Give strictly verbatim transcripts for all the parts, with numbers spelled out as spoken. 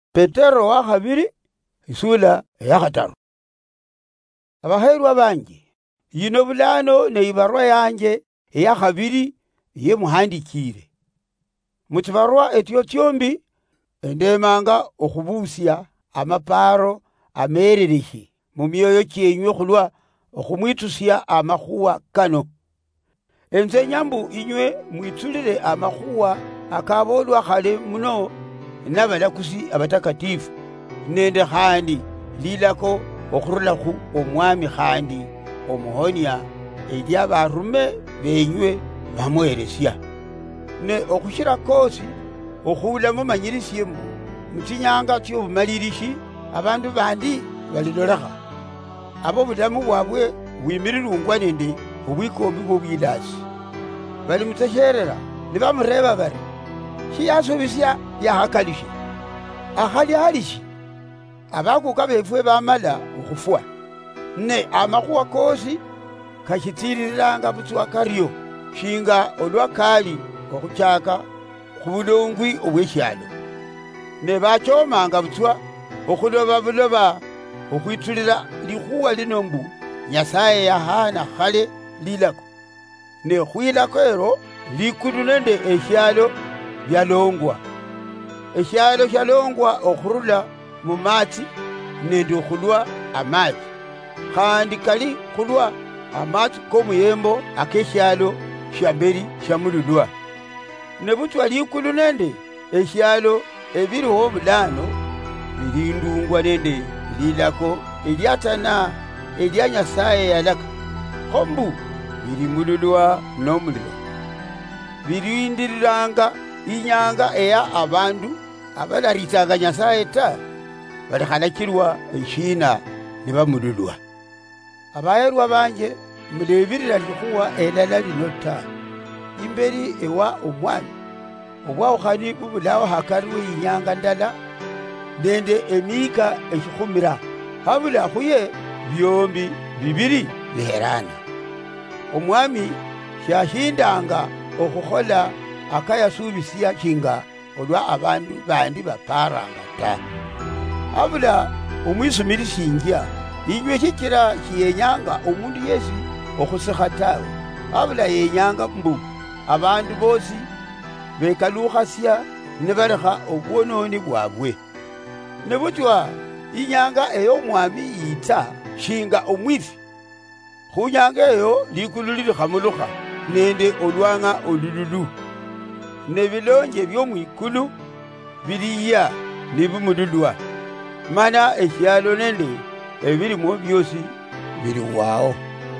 Petero wa khabiri isula ya khataru. Abaherwa bange yino bulano ne ibarwa yanje ya khabiri ye muhandikire mutibarwa etyo tyombi endemanga okhubusia amaparo amererihi mu myoyo kyenywe khulwa okhumwitusia amakhuwa kano. Enze nyambu inywe mwitsulire amakhuwa akabolwa khale muno n'abalakusi abatakatifu nende khandi lilako okhurulakhu omwami khandi omuhonya elya barume benywe bamweresya ne okhushira kosi okhula mumanyirisye mbu mutinyanga tyobumalirishi abandu bandi balilolekha abo bulamu bwabwe bwimirirungwa nende obwikombi bwobwilasi bali mutesherera nibamureba bari shiyasubisya yakhakalishe akhali halishi abakuka befwe bamala okhufwa ne amakhuwa kosi kashitiriranga butswa karyo shinga olwakali okhuchaka khubulongwi obweshyalo ne bachomanga butswa okhuloba buloba okhwitulira likhuwa lino mbu Nyasaye yahana khale lilako ne khwilako ero likulu nende eshyalo byalongwa eshyalo shalongwa okhurula mu matsi nende okhulwa amatsi khandi kali khulwa amatsi komuyembo akeshyalo shamberi shamululwa ne butwa likulu nende eshyalo ebiriho bulano bilindungwa nende lilako elyatana elya Nyasaye yalaka khombu bilimululwa n'omuliro bilindiriranga inyanga eya abandu abalaritanga Nyasaye ta balikhalakirwa eshina nibamululwa. Abaherwa banje mulebirira likhuwa elala lino ta imberi ewa omwami obwawukhani bubulawo hakari w'inyanga ndala nende emika eshikhumira habula khuye byombi bibiri biherana. Omwami shashindanga okhukhola akayasubisya kinga olwa abandu bandi baparanga ta habula omwisumirishinja inywe shikira shiyenyanga omundu yesi okhusikha tawe habula yenyanga mbu abandu bosi bekalukhasya nibalekha obwononi bwabwe ne butwa inyanga eyo omwami yita shinga omwifi khunyanga eyo likulu lilikhamulukha nende olwanga olululu ne bilonje byomwikulu biliya nibimululwa mana eshyalo nende ebirimo byosi biliwawo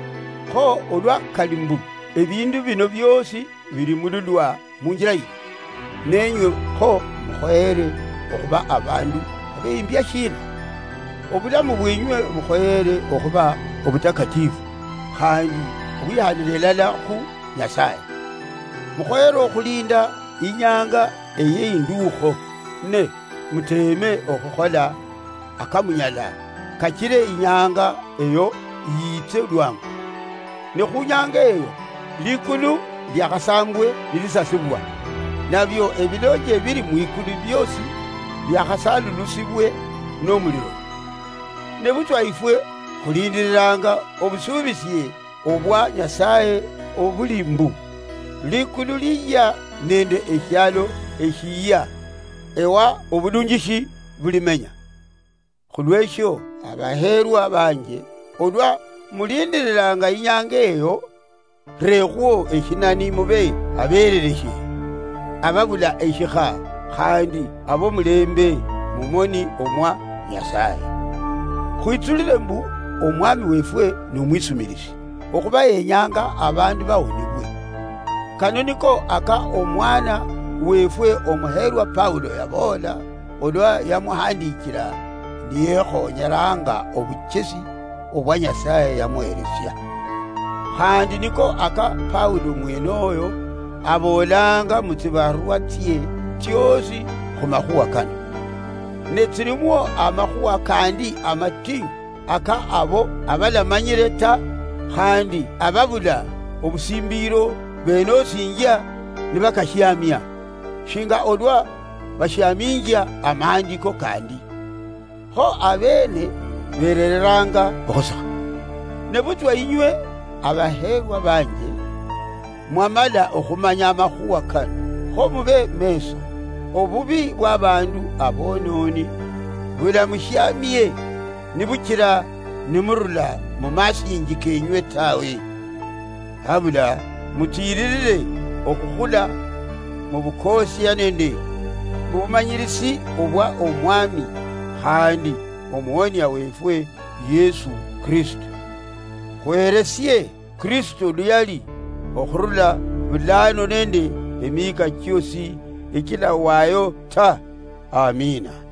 kho olwa kalimbu ebindu bino byosi bilimululwa munjira yi nenywe kho mukhoere okhuba abandu abeyimbya shina obulamu bwenywe mukhoere okhuba obutakatifu khandi obwihanire elala khu Nyasaye mukhoere okhulinda inyanga eyeyindukho ne muteme okhukhola akamunyala kachire inyanga eyo yitse lwangu ne khunyanga eyo likulu lyakhasambwe lilisasibwa nabyo ebilonje ebiri mwikulu byosi byakhasalulusibwe n'omuliro ne butwa ifwe khulindiriranga obusubisye obwa Nyasaye obulimbu likulu liya nende eshyalo eshiya ewa obulungishi bulimenya khulwesho abaherwa banje olwa mulindiriranga inyanga eyo rekhwo eshinani mube aberereshe ababula eshikha khandi abo mulembe mumoni omwa Nyasaye khwitsulire mbu omwami wefwe n'omwisumirishi okhuba yenyanga abandu bawonibwe kano niko aka omwana wefwe omuherwa Paulo yabola olwa yamuhandikira niyekhonyeranga obuchesi obwa Nyasaye yamweresya khandi niko aka Paulo mwene oyo abolanga mutsibarwa tye tyosi khumakhuwa kano netsirimwo amakhuwa kandi amatinyu aka abo abalamanyire ta khandi ababula obusimbiro benosinja nibakashyamya shinga olwa bashaminja amandiko kandi ho abene bereranga bosa ne butwa inywe abaherwa banje mwamala okumanya amakuwa kano ho mube meso obubi bw'abantu abononi bula mushyamiye nibukira nimurula mu masingi kenywe tawe habula mutiririre okukula mu bukosi yanende mu bumanyirisi obwa omwami kandi omuwonya wefwe Yesu Kristo kweresye Kristo luyali okurula bulano nende emika kyosi ikila wayo ta amina.